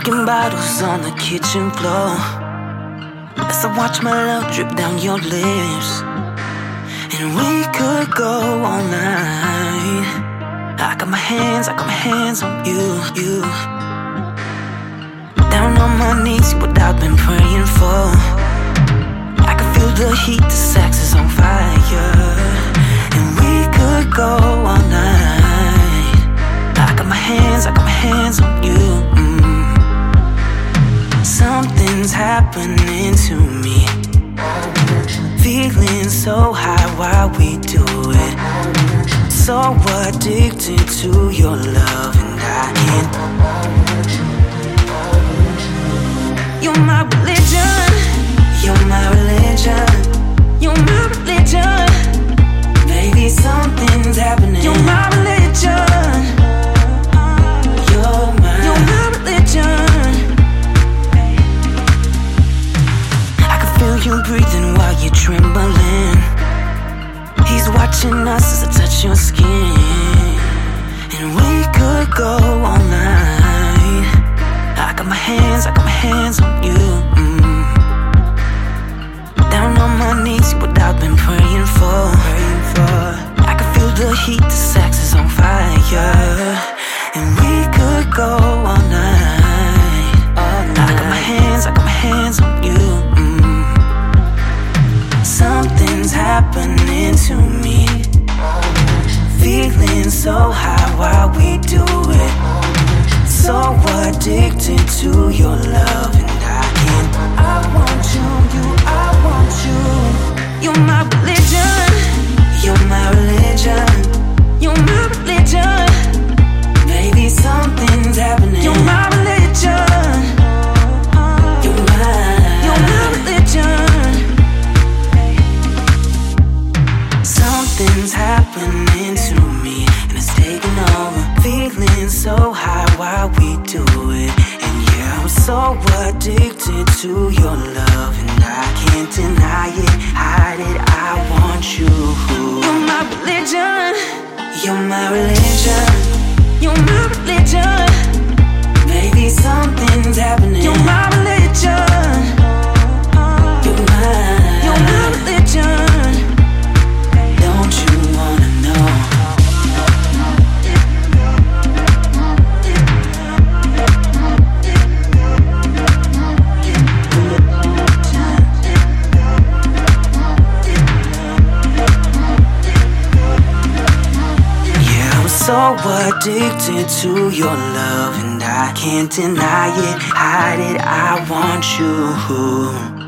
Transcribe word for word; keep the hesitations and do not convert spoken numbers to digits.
Broken bottles on the kitchen floor as I watch my love drip down your lips. And we could go all night. I got my hands, I got my hands on you, you. Down on my knees, what I've been praying for. I can feel the heat, the sex is on fire. And we could go all night. I got my hands, I got my hands on you. mm. Something's happening to me. Feeling so high while we do it. So addicted to your love, and I can't. You're my religion. You're my religion. You're my religion. Baby, something's happening. You're my religion. You're my, you're my religion. I can feel you breathing while you're trembling. He's watching us as I touch your skin. And we could go all night. I got my hands, I got my hands on you. mm. Down on my knees, what I've been praying for. praying for. I can feel the heat, the sex is on fire. And we could go all night. all night. I got my hands, I got my hands on you. mm. Something's happening to me. Feeling so high while we do it. So addicted to your love, and I can't. I want you, you, I want you. You're my religion. You're my religion. You're my religion. Baby, something's happening. You're my religion. You're my, you're my religion. Something's happening to me, and it's taking over. Feeling so high while we do it. And yeah, I'm so addicted to your love, and I can't deny it, hide it, I want you. You're my religion. You're my religion. You're my religion. Baby, something's happening. You're my religion. You're my, you're my religion. Don't you wanna know? Yeah, I'm so addicted to your love, and I can't deny it, hide it, I want you.